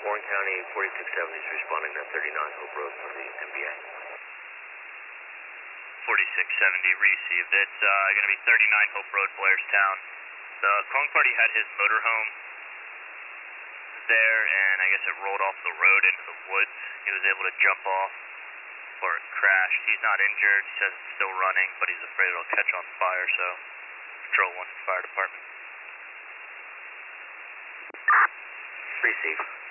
Warren County 4670 is responding to 39 Hope Road from the NBA. 4670 received. It's going to be 39 Hope Road, Blairstown. The Kong party had his motorhome there, and I guess it rolled off the road into the woods. He was able to jump off before it crashed. He's not injured. He says it's still running, but he's afraid it'll catch on fire, so Patrol 1 Fire Department. Receive.